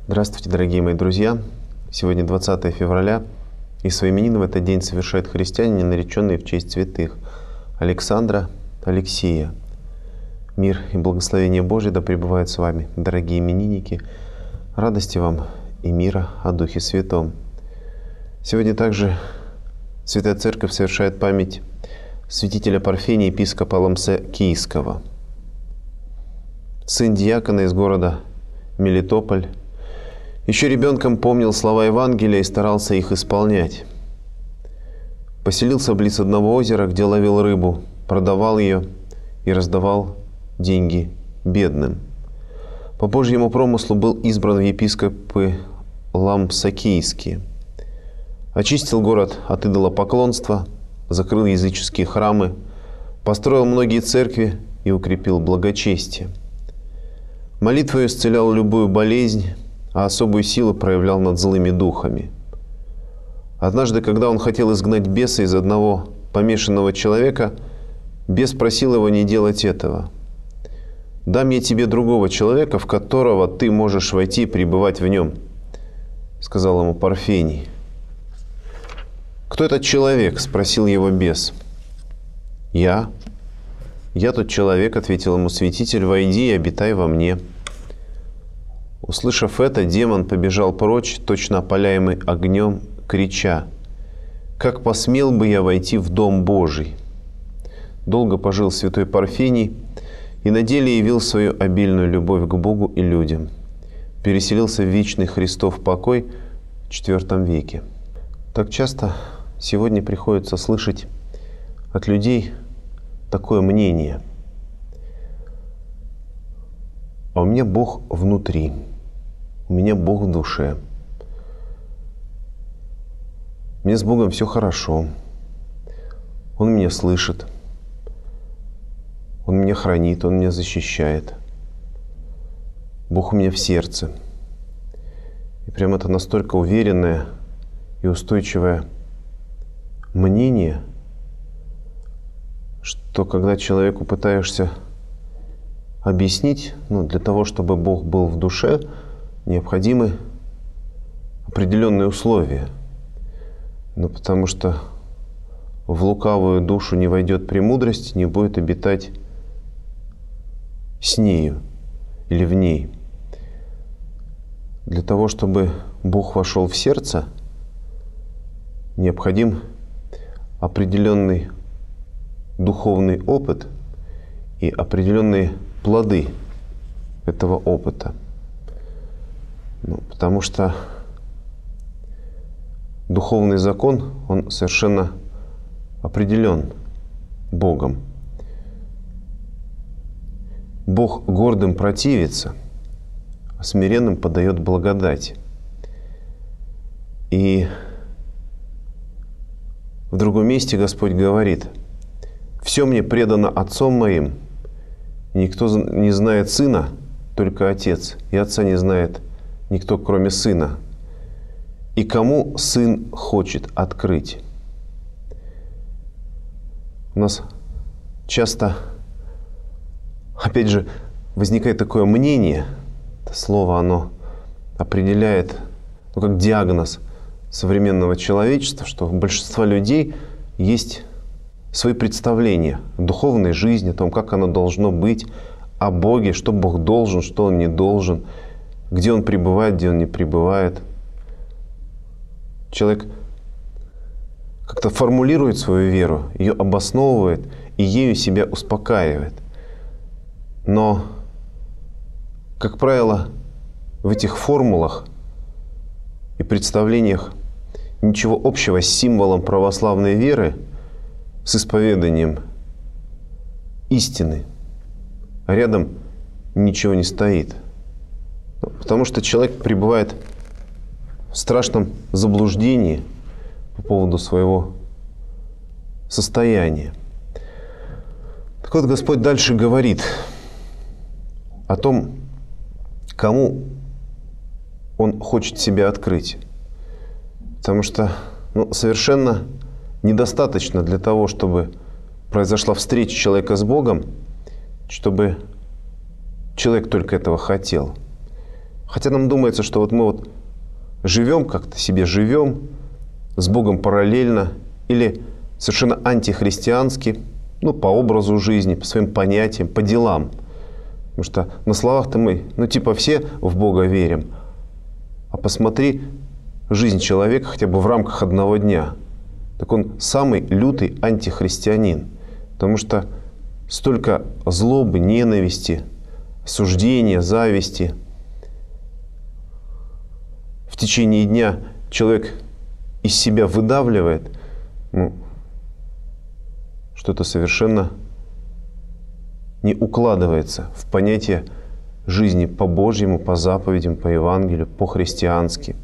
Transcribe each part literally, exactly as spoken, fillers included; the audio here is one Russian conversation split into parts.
Здравствуйте, дорогие мои друзья! Сегодня двадцатое февраля, и свои именины в этот день совершают христиане, нареченные в честь святых Александра, Алексия. Мир и благословение Божие да пребывают с вами, дорогие именинники. Радости вам и мира о Духе Святом. Сегодня также Святая Церковь совершает память святителя Парфения, епископа Ламсекийского, сын диакона из города Мелитополь. Еще ребенком помнил слова Евангелия и старался их исполнять. Поселился близ одного озера, где ловил рыбу, продавал ее и раздавал деньги бедным. По Божьему промыслу был избран в епископы Ламсекийские. Очистил город от идолопоклонства, закрыл языческие храмы, построил многие церкви и укрепил благочестие. Молитвою исцелял любую болезнь, а особую силу проявлял над злыми духами. Однажды, когда он хотел изгнать беса из одного помешанного человека, бес просил его не делать этого. «Дам я тебе другого человека, в которого ты можешь войти и пребывать в нем», — сказал ему Парфений. «Кто этот человек?» — спросил его бес. «Я. Я тот человек», — ответил ему святитель, — «войди и обитай во мне». Услышав это, демон побежал прочь, точно опаляемый огнем, крича: «Как посмел бы я войти в Дом Божий!» Долго пожил святой Парфений и на деле явил свою обильную любовь к Богу и людям. Переселился в вечный Христов покой в четвёртом веке. Так часто сегодня приходится слышать от людей такое мнение: «А у меня Бог внутри, у меня Бог в душе, мне с Богом все хорошо, Он меня слышит, Он меня хранит, Он меня защищает, Бог у меня в сердце». И прям это настолько уверенное и устойчивое мнение, что когда человеку пытаешься объяснить, ну, для того, чтобы Бог был в душе, необходимы определенные условия. Ну, потому что в лукавую душу не войдет премудрость, не будет обитать с нею или в ней. Для того, чтобы Бог вошел в сердце, необходим определенный духовный опыт и определенные плоды этого опыта. Ну, потому что духовный закон, он совершенно определен Богом. Бог гордым противится, а смиренным подает благодать. И в другом месте Господь говорит: «Все мне предано Отцом моим, никто не знает Сына, только Отец, и Отца не знает никто, кроме Сына, и кому Сын хочет открыть». У нас часто, опять же, возникает такое мнение, это слово, оно определяет, ну, как диагноз современного человечества, что у большинства людей есть свои представления о духовной жизни, о том, как оно должно быть, о Боге, что Бог должен, что Он не должен, где Он пребывает, где Он не пребывает. Человек как-то формулирует свою веру, ее обосновывает и ею себя успокаивает. Но, как правило, в этих формулах и представлениях ничего общего с символом православной веры, с исповеданием истины, а рядом ничего не стоит. Потому что человек пребывает в страшном заблуждении по поводу своего состояния. Так вот, Господь дальше говорит о том, кому Он хочет себя открыть. Потому что ну, совершенно недостаточно для того, чтобы произошла встреча человека с Богом, чтобы человек только этого хотел. Хотя нам думается, что вот мы вот живем, как-то себе живем, с Богом параллельно, или совершенно антихристиански, ну, по образу жизни, по своим понятиям, по делам. Потому что на словах-то мы, ну, типа все в Бога верим, а посмотри жизнь человека хотя бы в рамках одного дня. Так он самый лютый антихристианин, потому что столько злобы, ненависти, осуждения, зависти. В течение дня человек из себя выдавливает, ну, что-то совершенно не укладывается в понятие жизни по-божьему, по заповедям, по Евангелию, по-христиански.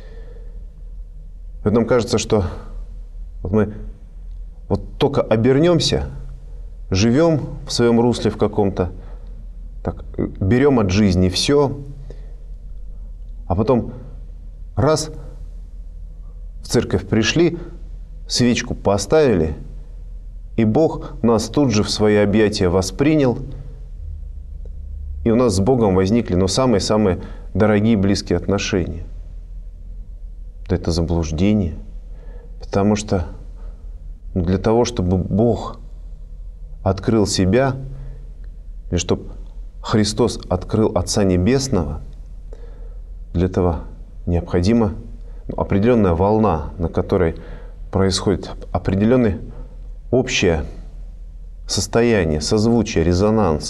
Вот нам кажется, что вот мы вот только обернемся, живем в своем русле в каком-то, так, берем от жизни все, а потом раз в церковь пришли, свечку поставили, и Бог нас тут же в свои объятия воспринял, и у нас с Богом возникли, ну, самые-самые дорогие близкие отношения. Это заблуждение, потому что для того, чтобы Бог открыл себя, или чтобы Христос открыл Отца Небесного, для этого необходима определенная волна, на которой происходит определенное общее состояние, созвучие, резонанс.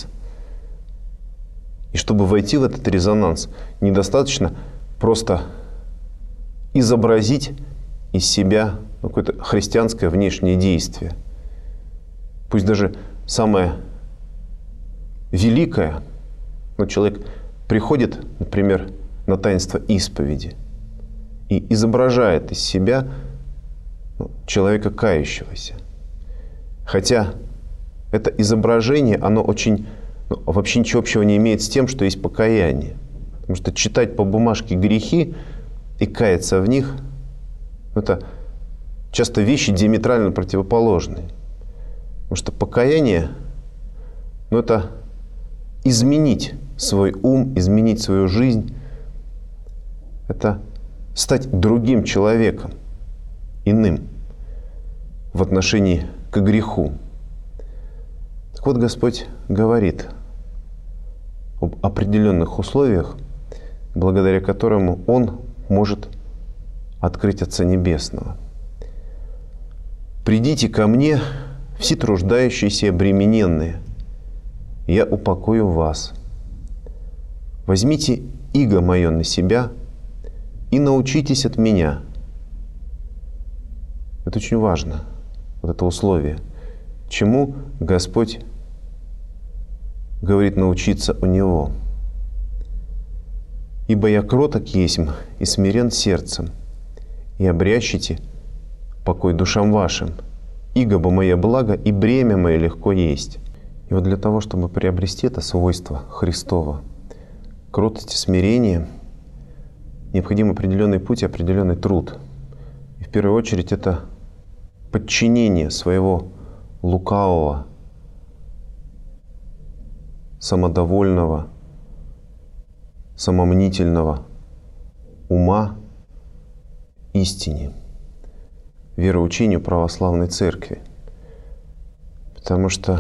И чтобы войти в этот резонанс, недостаточно просто изобразить из себя какое-то христианское внешнее действие. Пусть даже самое великое, но человек приходит, например, на таинство исповеди и изображает из себя, ну, человека кающегося. Хотя это изображение, оно очень, ну, вообще ничего общего не имеет с тем, что есть покаяние. Потому что читать по бумажке грехи и каяться в них, это часто вещи диаметрально противоположные. Потому что покаяние, ну, это изменить свой ум, изменить свою жизнь. Это стать другим человеком, иным в отношении к греху. Так вот, Господь говорит об определенных условиях, благодаря которому Он может открыть Отца Небесного. «Придите ко мне, все труждающиеся и обремененные, я упокою вас. Возьмите иго мое на себя и научитесь от меня». Это очень важно, вот это условие. Чему Господь говорит научиться у Него? «Ибо я кроток есмь и смирен сердцем, и обрящите покой душам вашим, иго бы мое благо, и бремя мое легко есть». И вот для того, чтобы приобрести это свойство Христово, кротость и смирение, необходим определенный путь и определенный труд. И в первую очередь это подчинение своего лукавого, самодовольного, самомнительного ума истине, вероучению православной церкви. Потому что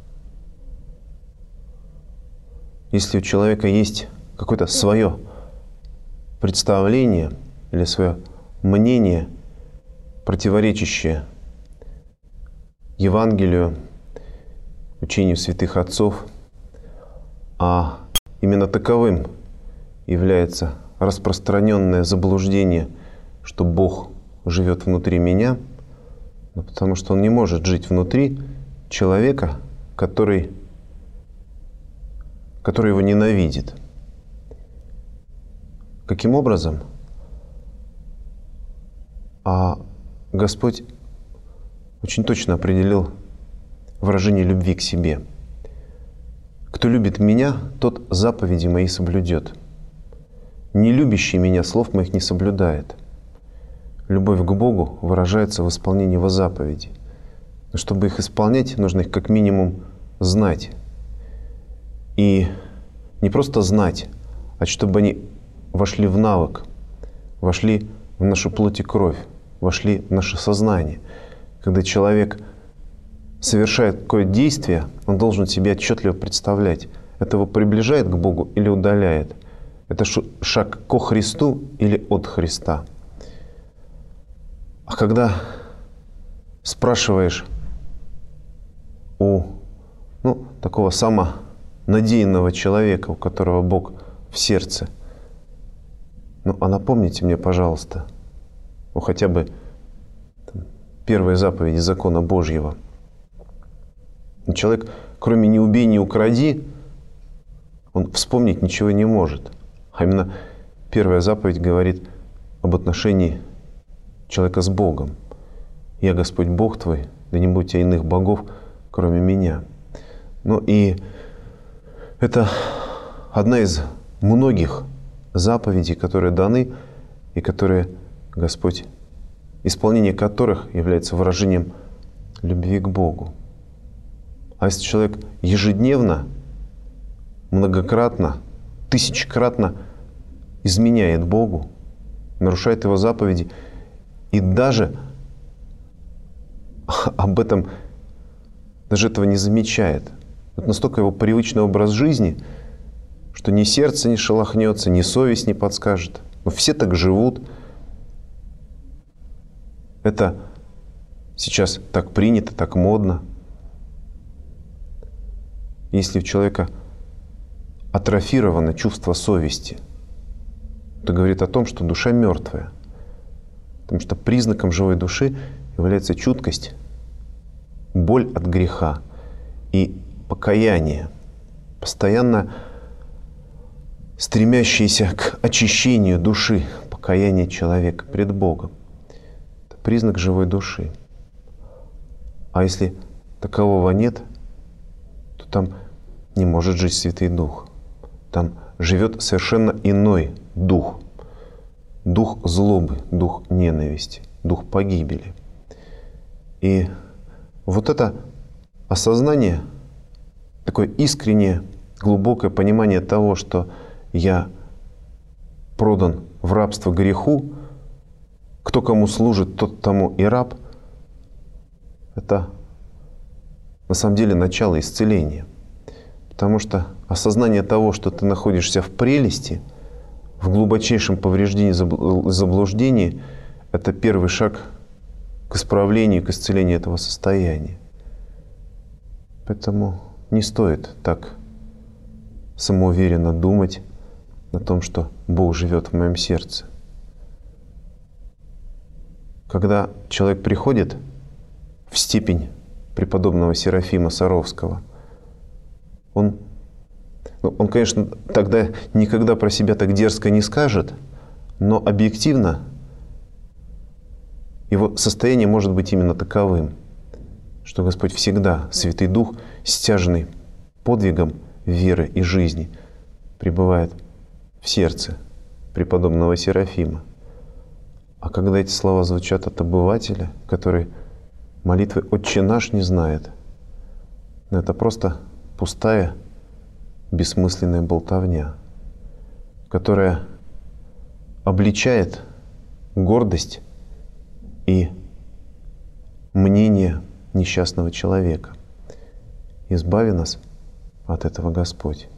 если у человека есть какое-то свое представление или свое мнение, противоречащее Евангелию, учению святых отцов, а именно таковым является распространенное заблуждение, что Бог живет внутри меня, но потому что Он не может жить внутри человека, который, который его ненавидит. Каким образом? А Господь очень точно определил выражение любви к себе. «Кто любит Меня, тот заповеди Мои соблюдет. Не любящий Меня слов Моих не соблюдает». Любовь к Богу выражается в исполнении Его заповедей. Но чтобы их исполнять, нужно их как минимум знать. И не просто знать, а чтобы они вошли в навык, вошли в нашу плоть и кровь, вошли в наше сознание. Когда человек совершает какое-то действие, он должен себе отчетливо представлять, это его приближает к Богу или удаляет. Это шаг ко Христу или от Христа. А когда спрашиваешь у ну, такого самонадеянного человека, у которого Бог в сердце, ну, а напомните мне, пожалуйста, ну, хотя бы там, первые заповеди закона Божьего. Человек, кроме «не убей, не укради», он вспомнить ничего не может. А именно первая заповедь говорит об отношении человека с Богом. «Я Господь Бог твой, да не будь у тебя иных богов, кроме меня». Ну и это одна из многих заповедей, которые даны и которые Господь, исполнение которых является выражением любви к Богу. А если человек ежедневно, многократно, тысячекратно изменяет Богу, нарушает Его заповеди и даже об этом, даже этого не замечает. Это настолько его привычный образ жизни, что ни сердце не шелохнется, ни совесть не подскажет. Но все так живут. Это сейчас так принято, так модно. Если у человека атрофировано чувство совести, это говорит о том, что душа мертвая. Потому что признаком живой души является чуткость, боль от греха и покаяние, постоянно стремящееся к очищению души, покаяние человека пред Богом. Это признак живой души. А если такового нет, то там не может жить Святый Дух. Там живет совершенно иной дух. Дух злобы, дух ненависти, дух погибели. И вот это осознание, такое искреннее, глубокое понимание того, что я продан в рабство греху, кто кому служит, тот тому и раб, это на самом деле начало исцеления. Потому что осознание того, что ты находишься в прелести, в глубочайшем повреждении, заблуждении, это первый шаг к исправлению, к исцелению этого состояния. Поэтому не стоит так самоуверенно думать о том, что Бог живет в моем сердце. Когда человек приходит в степень преподобного Серафима Саровского, он, ну, он, конечно, тогда никогда про себя так дерзко не скажет, но объективно его состояние может быть именно таковым, что Господь всегда, Святый Дух, стяженный подвигом веры и жизни, пребывает в сердце преподобного Серафима. А когда эти слова звучат от обывателя, который молитвы «Отче наш» не знает, это просто пустая, бессмысленная болтовня, которая обличает гордость и мнение несчастного человека. Избави нас от этого, Господь.